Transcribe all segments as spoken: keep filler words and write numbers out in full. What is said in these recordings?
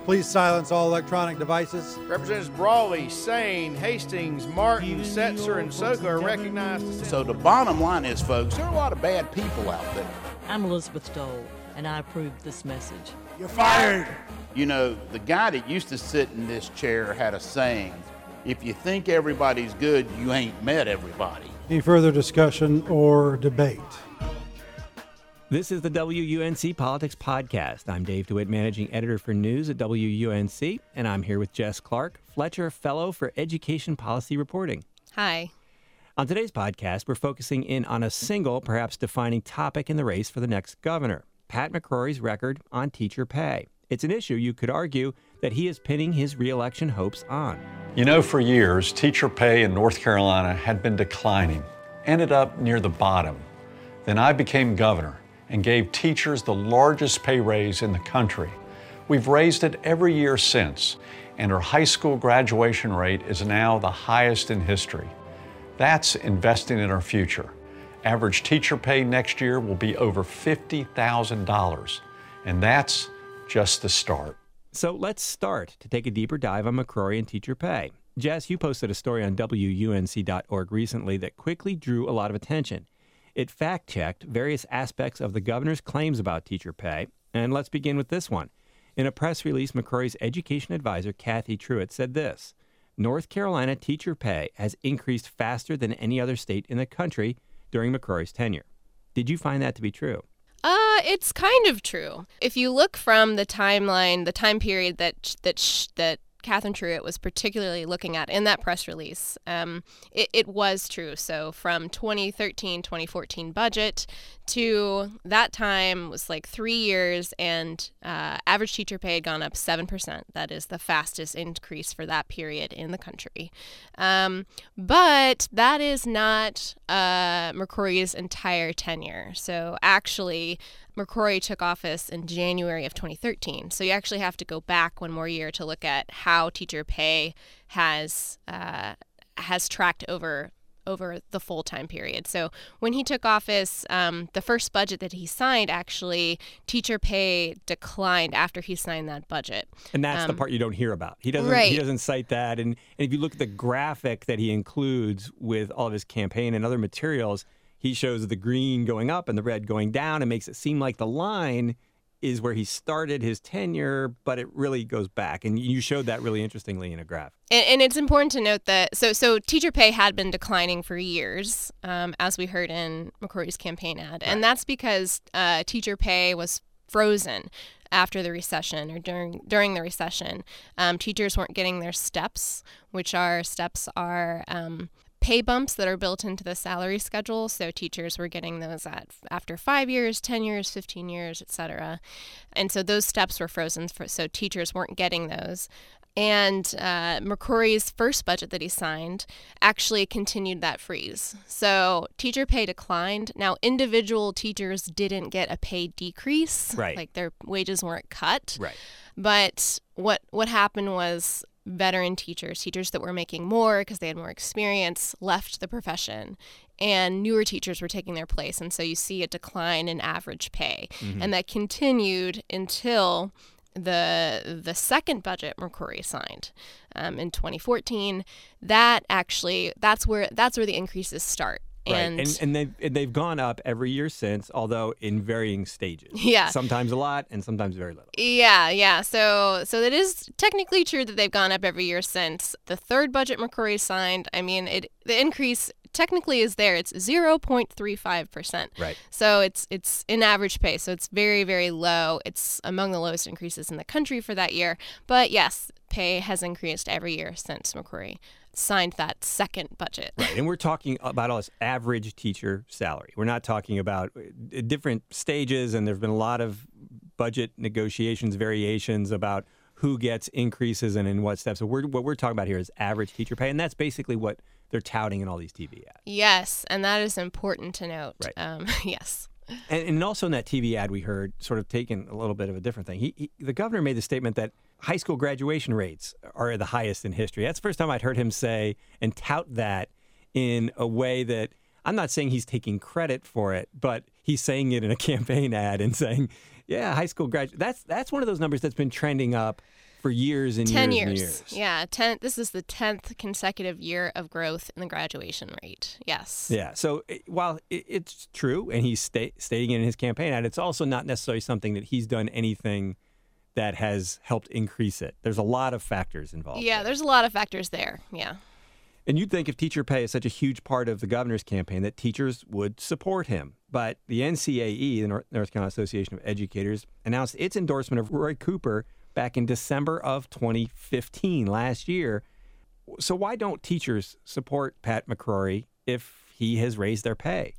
Please silence all electronic devices. Representatives Brawley, Sane, Hastings, Martin, Setzer, and Soka are recognized. So the bottom line is, folks, there are a lot of bad people out there. I'm Elizabeth Dole, and I approve this message. You're fired. You know, the guy that used to sit in this chair had a saying, if you think everybody's good, you ain't met everybody. Any further discussion or debate? This is the W U N C Politics Podcast. I'm Dave DeWitt, Managing Editor for News at W U N C, and I'm here with Jess Clark, Fletcher Fellow for Education Policy Reporting. Hi. On today's podcast, we're focusing in on a single, perhaps defining topic in the race for the next governor, Pat McCrory's record on teacher pay. It's an issue you could argue that he is pinning his reelection hopes on. You know, for years, teacher pay in North Carolina had been declining, ended up near the bottom. Then I became governor and gave teachers the largest pay raise in the country. We've raised it every year since, and our high school graduation rate is now the highest in history. That's investing in our future. Average teacher pay next year will be over fifty thousand dollars, and that's just the start. So let's start to take a deeper dive on McCrory and teacher pay. Jess, you posted a story on W U N C dot org recently that quickly drew a lot of attention. It fact-checked various aspects of the governor's claims about teacher pay, and let's begin with this one. In a press release, McCrory's education advisor, Kathy Truitt, said this: North Carolina teacher pay has increased faster than any other state in the country during McCrory's tenure. Did you find that to be true? Uh, it's kind of true. If you look from the timeline, the time period that that sh- that Catherine Truitt was particularly looking at in that press release, um, it, it was true. So from twenty thirteen, twenty fourteen budget to that time was like three years, and uh, average teacher pay had gone up seven percent. That is the fastest increase for that period in the country. Um, but that is not uh, McCrory's entire tenure. So actually, McCrory took office in January of twenty thirteen. So you actually have to go back one more year to look at how teacher pay has uh, has tracked over over the full time period. So when he took office, um, the first budget that he signed, actually, teacher pay declined after he signed that budget. And that's um, the part you don't hear about. He doesn't right. he doesn't cite that. And, and if you look at the graphic that he includes with all of his campaign and other materials, he shows the green going up and the red going down and makes it seem like the line is where he started his tenure, but it really goes back. And you showed that really interestingly in a graph. And, and it's important to note that, so so teacher pay had been declining for years, um, as we heard in McCrory's campaign ad. Right. And that's because uh, teacher pay was frozen after the recession or during during the recession. Um, teachers weren't getting their steps, which are steps are... Um, pay bumps that are built into the salary schedule. So teachers were getting those at after five years, ten years, fifteen years, et cetera. And so those steps were frozen, for, so teachers weren't getting those. And uh, McCrory's first budget that he signed actually continued that freeze. So teacher pay declined. Now, individual teachers didn't get a pay decrease. Right. Like their wages weren't cut. Right. But what what happened was veteran teachers, teachers that were making more because they had more experience, left the profession, and newer teachers were taking their place. And so you see a decline in average pay. Mm-hmm. And that continued until the the second budget McCrory signed um, in twenty fourteen. That actually, that's where that's where the increases start. And, right. and and they've and they've gone up every year since, although in varying stages. Yeah. Sometimes a lot and sometimes very little. Yeah, yeah. So so it is technically true that they've gone up every year since the third budget McCrory signed. I mean, it the increase technically is there. It's zero point three five percent. Right. So it's it's in average pay. So it's very, very low. It's among the lowest increases in the country for that year. But yes, pay has increased every year since McCrory signed that second budget. Right, and we're talking about all this average teacher salary. We're not talking about different stages, and there's been a lot of budget negotiations, variations about who gets increases and in what steps. So we're, what we're talking about here is average teacher pay, and that's basically what they're touting in all these T V ads. Yes, and that is important to note. Right. Um, yes. And, and also in that T V ad we heard, sort of taking a little bit of a different thing. He, he, the governor made the statement that high school graduation rates are the highest in history. That's the first time I'd heard him say and tout that in a way that, I'm not saying he's taking credit for it, but he's saying it in a campaign ad and saying, yeah, high school grad. That's that's one of those numbers that's been trending up for years and ten years, years. and years. Yeah, ten. This is the tenth consecutive year of growth in the graduation rate. Yes. Yeah. So it, while it, it's true, and he's sta- stating it in his campaign ad, it's also not necessarily something that he's done anything that has helped increase it. There's a lot of factors involved. Yeah, there. there's a lot of factors there. Yeah. And you'd think if teacher pay is such a huge part of the governor's campaign that teachers would support him. But the N C A E, the North Carolina Association of Educators, announced its endorsement of Roy Cooper back in December of twenty fifteen, last year. So why don't teachers support Pat McCrory if he has raised their pay?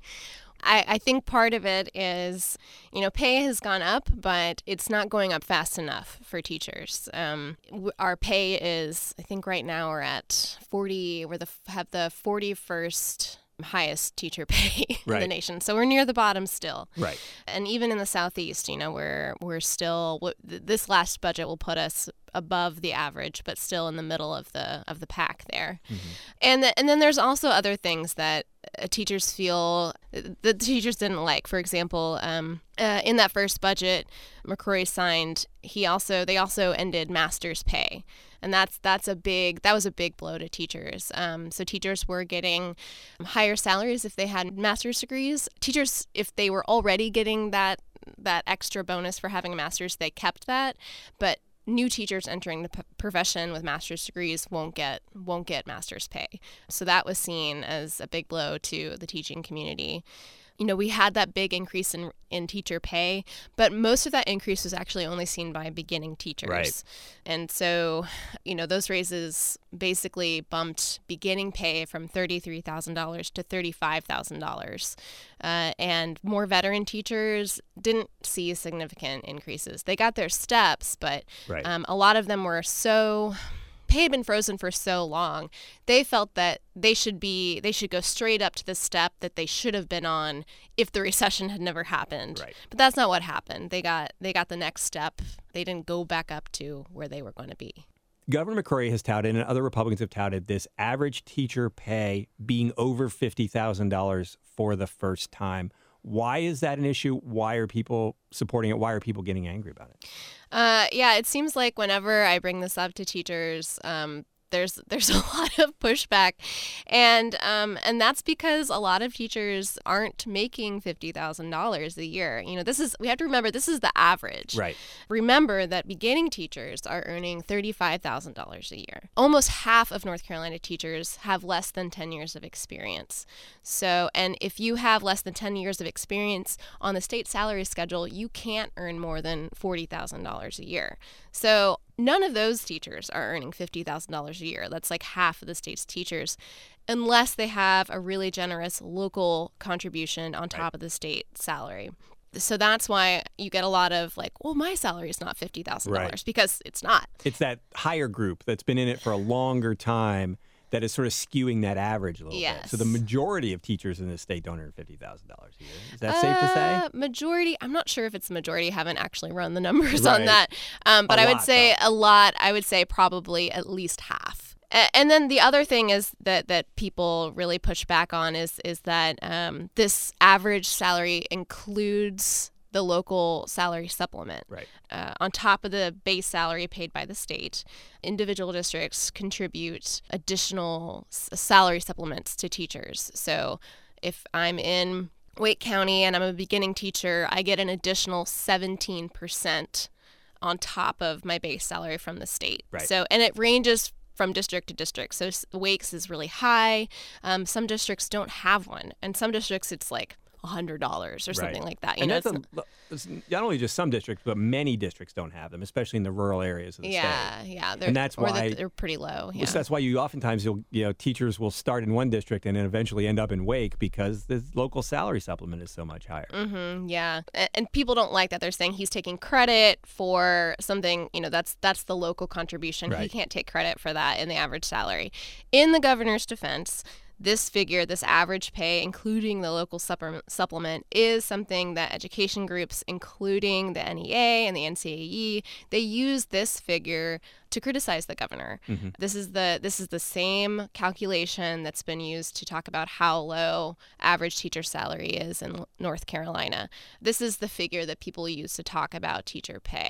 I, I think part of it is, you know, pay has gone up, but it's not going up fast enough for teachers. Um, w- our pay is, I think right now we're at forty, we're the have the forty-first highest teacher pay in Right. the nation. So we're near the bottom still. Right. And even in the Southeast, you know, we're we're still w- th- this last budget will put us above the average, but still in the middle of the of the pack there. Mm-hmm. And th- and then there's also other things that uh, teachers feel the teachers didn't like. For example, um, uh, in that first budget, McCrory signed. He also they also ended master's pay. And that's that's a big that was a big blow to teachers. Um, so teachers were getting higher salaries if they had master's degrees. Teachers, if they were already getting that that extra bonus for having a master's, they kept that. But new teachers entering the p- profession with master's degrees won't get won't get master's pay. So that was seen as a big blow to the teaching community. You know, we had that big increase in in teacher pay, but most of that increase was actually only seen by beginning teachers. Right. And so, you know, those raises basically bumped beginning pay from thirty-three thousand dollars to thirty-five thousand dollars. Uh, and more veteran teachers didn't see significant increases. They got their steps, but Right. um, a lot of them were so... pay had been frozen for so long, they felt that they should be they should go straight up to the step that they should have been on if the recession had never happened. Right. But that's not what happened. They got they got the next step. They didn't go back up to where they were going to be. Governor McCrory has touted, and other Republicans have touted, this average teacher pay being over fifty thousand dollars for the first time. Why is that an issue? Why are people supporting it? Why are people getting angry about it? Uh, yeah, it seems like whenever I bring this up to teachers, um, there's there's a lot of pushback, and um, and that's because a lot of teachers aren't making fifty thousand dollars a year. You know, this is we have to remember this is the average. Right. Remember that beginning teachers are earning thirty-five thousand dollars a year. Almost half of North Carolina teachers have less than ten years of experience. So, and if you have less than ten years of experience on the state salary schedule, you can't earn more than forty thousand dollars a year. So none of those teachers are earning fifty thousand dollars a year. That's like half of the state's teachers, unless they have a really generous local contribution on top Right. of the state salary. So that's why you get a lot of like, well, my salary is not fifty thousand dollars Right. because it's not. It's that higher group that's been in it for a longer time that is sort of skewing that average a little bit. So the Yes. majority of teachers in this state don't earn fifty thousand dollars a year. Is that safe to say? Uh, Majority, I'm not sure if it's majority. I haven't actually run the numbers Right. on that. Um, but A I would lot, say though. a lot. I would say probably at least half. A- And then the other thing is that, that people really push back on is is that um, this average salary includes the local salary supplement. Right. Uh, on top of the base salary paid by the state, individual districts contribute additional s- salary supplements to teachers. So if I'm in Wake County and I'm a beginning teacher, I get an additional seventeen percent on top of my base salary from the state. Right. So, and it ranges from district to district. So s- Wake's is really high. Um, some districts don't have one. And some districts it's like one hundred dollars or something Right. like that. You And know, that's it's a, it's not only just some districts, but many districts don't have them, especially in the rural areas of the yeah, state. yeah. They're, And that's or why- they're, they're pretty low. Yeah. So that's why you oftentimes you'll you know teachers will start in one district and then eventually end up in Wake because the local salary supplement is so much higher. Mm-hmm, yeah, and, and people don't like that. They're saying he's taking credit for something. You know, that's that's the local contribution. He Right. can't take credit for that in the average salary. In the governor's defense, this figure, this average pay, including the local supper- supplement, is something that education groups, including the N E A and the N C A E, they use this figure to criticize the governor. Mm-hmm. This is the this is the same calculation that's been used to talk about how low average teacher salary is in North Carolina. This is the figure that people use to talk about teacher pay.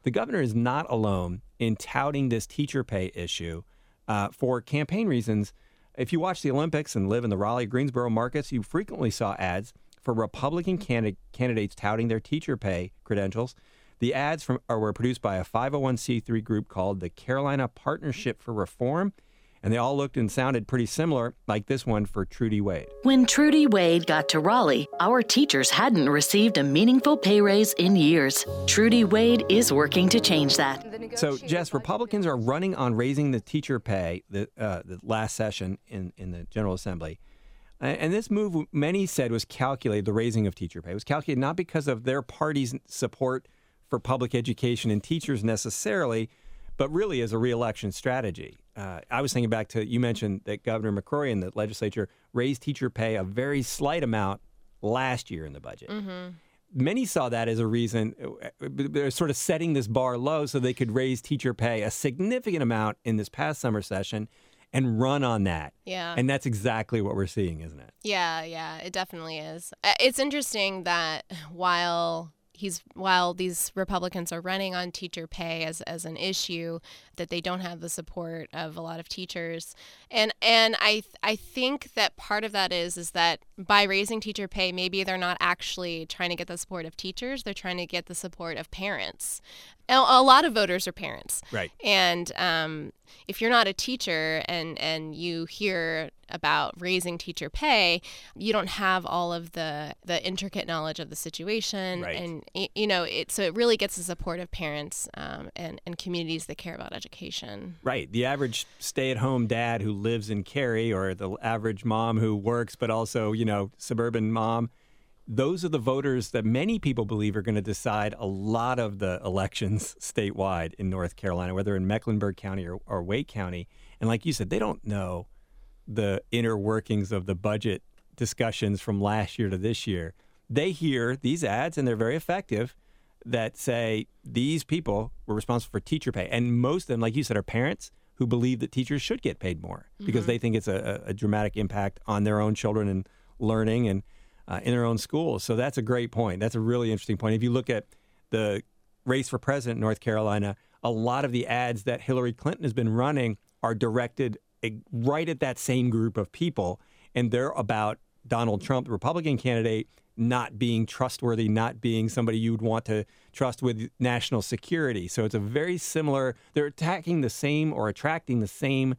the governor is not alone in touting this teacher pay issue uh, for campaign reasons. If you watch the Olympics and live in the Raleigh-Greensboro markets, you frequently saw ads for Republican candid- candidates touting their teacher pay credentials. The ads from, are, were produced by a five oh one c three group called the Carolina Partnership for Reform, and they all looked and sounded pretty similar, like this one for Trudy Wade. When Trudy Wade got to Raleigh, our teachers hadn't received a meaningful pay raise in years. Trudy Wade is working to change that. So, Jess, Republicans are running on raising the teacher pay the, uh, the last session in, in the General Assembly. And this move, many said, was calculated, the raising of teacher pay was calculated not because of their party's support for public education and teachers necessarily, but really as a reelection strategy. Uh, I was thinking back to, you mentioned that Governor McCrory and the legislature raised teacher pay a very slight amount last year in the budget. Mm-hmm. Many saw that as a reason, they're sort of setting this bar low so they could raise teacher pay a significant amount in this past summer session and run on that. Yeah. And that's exactly what we're seeing, isn't it? Yeah, yeah, it definitely is. Uh, It's interesting that while he's while these Republicans are running on teacher pay as, as an issue, that they don't have the support of a lot of teachers. And and I I think that part of that is is that by raising teacher pay, maybe they're not actually trying to get the support of teachers, they're trying to get the support of parents. A, a lot of voters are parents. Right. And um, if you're not a teacher and, and you hear about raising teacher pay, you don't have all of the, the intricate knowledge of the situation. Right. And, y- you know, it so it really gets the support of parents um, and, and communities that care about education. Right. The average stay-at-home dad who lives in Cary, or the average mom who works but also, you know, suburban mom, those are the voters that many people believe are going to decide a lot of the elections statewide in North Carolina, whether in Mecklenburg County or, or Wake County. And like you said, they don't know the inner workings of the budget discussions from last year to this year. They hear these ads, and they're very effective, that say these people were responsible for teacher pay. And most of them, like you said, are parents who believe that teachers should get paid more because mm-hmm. they think it's a, a dramatic impact on their own children and learning and uh, in their own schools. So that's a great point. That's a really interesting point. If you look at the race for president in North Carolina, a lot of the ads that Hillary Clinton has been running are directed right at that same group of people, and they're about Donald Trump, the Republican candidate, not being trustworthy, not being somebody you'd want to trust with national security. So it's a very similar, they're attacking the same or attracting the same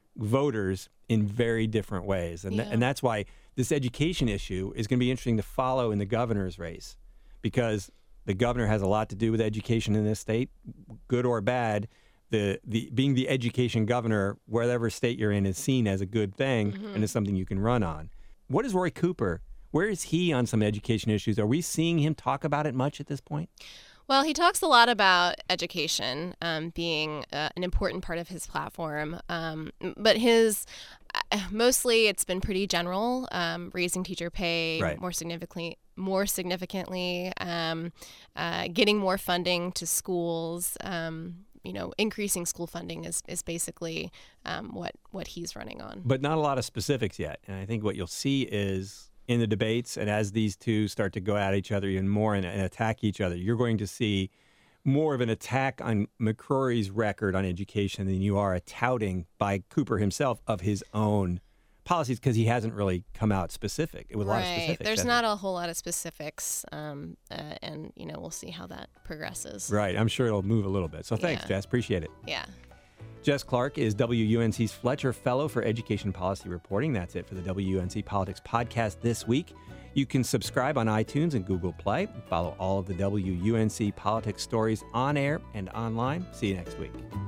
voters in very different ways. And, yeah. th- and that's why this education issue is going to be interesting to follow in the governor's race, because the governor has a lot to do with education in this state, good or bad. The, the being the education governor, whatever state you're in, is seen as a good thing mm-hmm. and is something you can run on. What is Roy Cooper? Where is he on some education issues? Are we seeing him talk about it much at this point? Well, he talks a lot about education um, being uh, an important part of his platform, um, but his uh, mostly it's been pretty general, um, raising teacher pay right. more significantly, more significantly, um, uh, getting more funding to schools. Um, you know, increasing school funding is, is basically um, what what he's running on. But not a lot of specifics yet. And I think what you'll see is in the debates, and as these two start to go at each other even more and, and attack each other, you're going to see more of an attack on McCrory's record on education than you are a touting by Cooper himself of his own policies, because he hasn't really come out specific with a lot of Right. specifics. There's has not he? a whole lot of specifics, um, uh, and you know we'll see how that progresses. Right. I'm sure it'll move a little bit. So thanks, Yeah. Jess. Appreciate it. Yeah. Jess Clark is W U N C's Fletcher Fellow for Education Policy Reporting. That's it for the W U N C Politics Podcast this week. You can subscribe on iTunes and Google Play. Follow all of the W U N C Politics stories on air and online. See you next week.